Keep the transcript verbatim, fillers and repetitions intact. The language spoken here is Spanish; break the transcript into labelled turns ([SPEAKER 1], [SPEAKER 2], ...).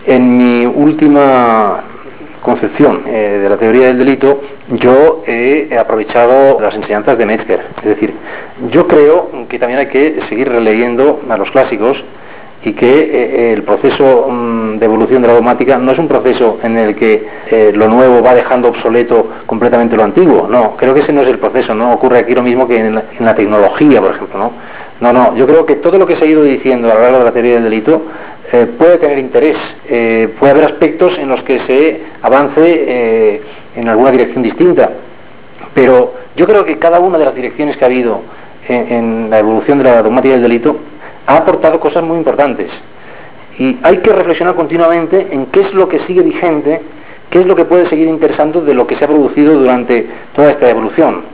[SPEAKER 1] En mi última concepción eh, de la teoría del delito, yo he aprovechado las enseñanzas de Metzger. Es decir, yo creo que también hay que seguir releyendo a los clásicos y que eh, el proceso mm, de evolución de la dogmática no es un proceso en el que eh, lo nuevo va dejando obsoleto completamente lo antiguo. No, creo que ese no es el proceso. No ocurre aquí lo mismo que en la, en la tecnología, por ejemplo, ¿no? No, no, yo creo que todo lo que se ha ido diciendo a lo largo de la teoría del delito eh, puede tener interés, eh, puede haber aspectos en los que se avance eh, en alguna dirección distinta, pero yo creo que cada una de las direcciones que ha habido en, en la evolución de la dogmática del delito ha aportado cosas muy importantes y hay que reflexionar continuamente en qué es lo que sigue vigente, qué es lo que puede seguir interesando de lo que se ha producido durante toda esta evolución.